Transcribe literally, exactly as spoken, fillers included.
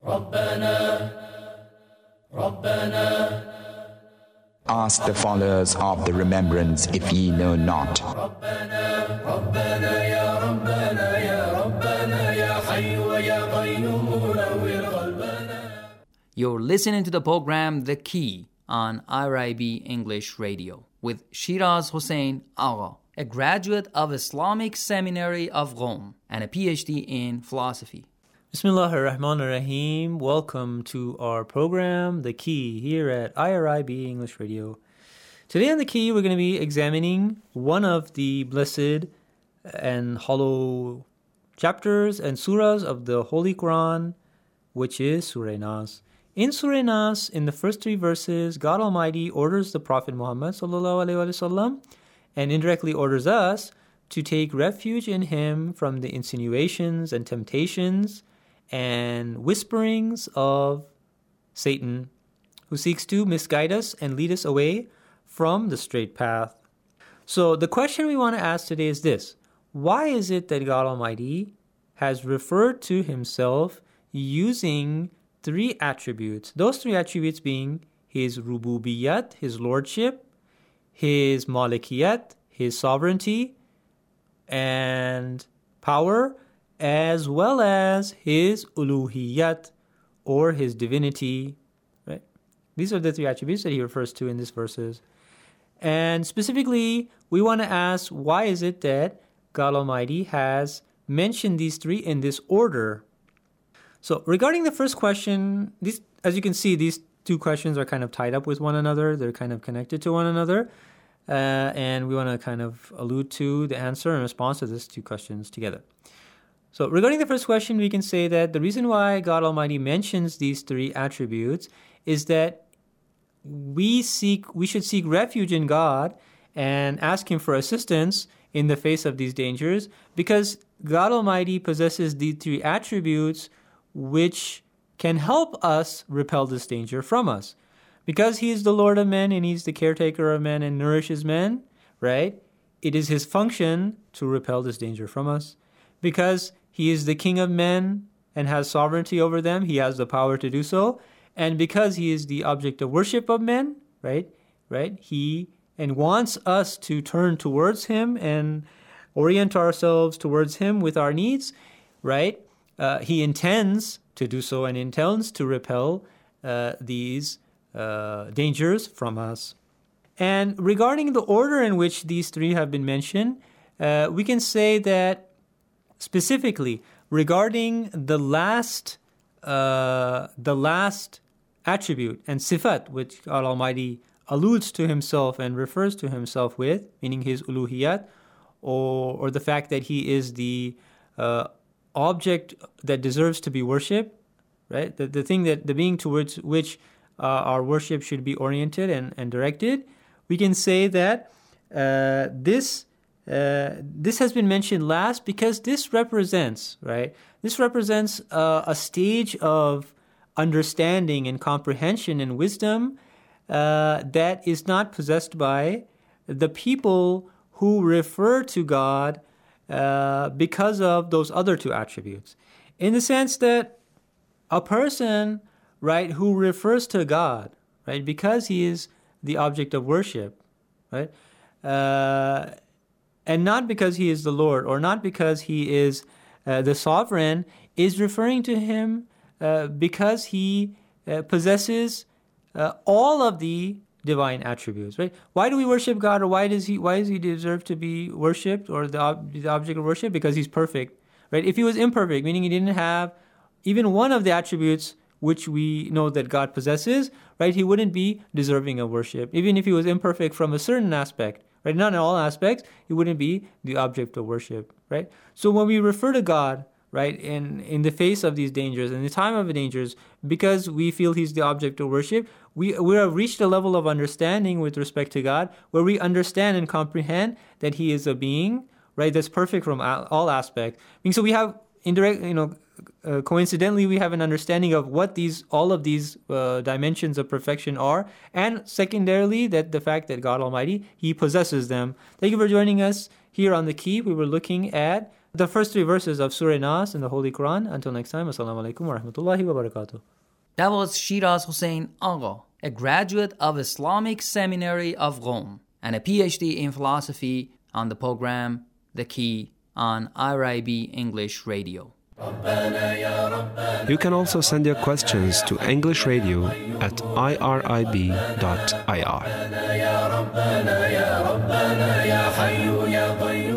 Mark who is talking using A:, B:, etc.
A: Ask the followers of the remembrance if ye know not.
B: You're listening to the program The Key on I R I B English Radio with Shiraz Hossein Agha, a graduate of Islamic Seminary of Rome and a P H D in philosophy.
C: Bismillah ar-Rahman ar-Rahim. Welcome to our program, The Key, here at I R I B English Radio. Today on The Key, we're going to be examining one of the blessed and hollow chapters and surahs of the Holy Quran, which is Surah Nas. In Surah Nas, in the first three verses, God Almighty orders the Prophet Muhammad sallallahu alaihi wasallam and indirectly orders us to take refuge in him from the insinuations and temptations and whisperings of Satan, who seeks to misguide us and lead us away from the straight path. So the question we want to ask today is this: why is it that God Almighty has referred to himself using three attributes? Those three attributes being his rububiyat, his lordship, his malikiyat, his sovereignty and power, as well as his uluhiyat, or his divinity, right? These are the three attributes that he refers to in these verses. And specifically, we want to ask, why is it that God Almighty has mentioned these three in this order? So regarding the first question, these, as you can see, these two questions are kind of tied up with one another. They're kind of connected to one another. Uh, and we want to kind of allude to the answer and response to these two questions together. So regarding the first question, we can say that the reason why God Almighty mentions these three attributes is that we seek, we should seek refuge in God and ask Him for assistance in the face of these dangers, because God Almighty possesses these three attributes which can help us repel this danger from us. Because He is the Lord of men and He's the caretaker of men and nourishes men, right? It is His function to repel this danger from us. Because He is the King of men and has sovereignty over them, He has the power to do so. And because He is the object of worship of men, right? Right? He and wants us to turn towards Him and orient ourselves towards Him with our needs, right? Uh, he intends to do so and intends to repel uh, these uh, dangers from us. And regarding the order in which these three have been mentioned, uh, we can say that specifically regarding the last, uh, the last attribute and sifat, which God Almighty alludes to Himself and refers to Himself with, meaning His uluhiyat, or or the fact that He is the uh, object that deserves to be worshipped, right? The the thing that the being towards which uh, our worship should be oriented and, and directed. We can say that uh, this uh, this has been mentioned last because this represents, right? This represents uh, a stage of understanding and comprehension and wisdom uh, that is not possessed by the people who refer to God uh, because of those other two attributes. In the sense that a person, right, who refers to God, right, because He is the object of worship, right, uh, and not because He is the Lord or not because He is uh, the sovereign, is referring to Him uh, because He uh, possesses uh, all of the divine attributes, right? Why do we worship God, or why does He why does He deserve to be worshipped, or the, ob- the object of worship? Because He's perfect, right? If He was imperfect, meaning He didn't have even one of the attributes which we know that God possesses, right, He wouldn't be deserving of worship. Even if He was imperfect from a certain aspect, right, not in all aspects, He wouldn't be the object of worship, right? So when we refer to God, right, in, in the face of these dangers, in the time of the dangers, because we feel He's the object of worship, we, we have reached a level of understanding with respect to God where we understand and comprehend that He is a being, right, that's perfect from all aspects. I mean, so we have indirect, you know, uh, coincidentally, we have an understanding of what these, all of these uh, dimensions of perfection are, and secondarily, that the fact that God Almighty, He possesses them. Thank you for joining us here on The Key. We were looking at the first three verses of Surah Nas in the Holy Quran. Until next time, Assalamu alaikum wa rahmatullahi wa barakatuh.
B: That was Shiraz Hussain Agha, a graduate of Islamic Seminary of Rome and a P H D in philosophy on the program The Key on I R I B English Radio.
D: You can also send your questions to English Radio at I R I B dot I R.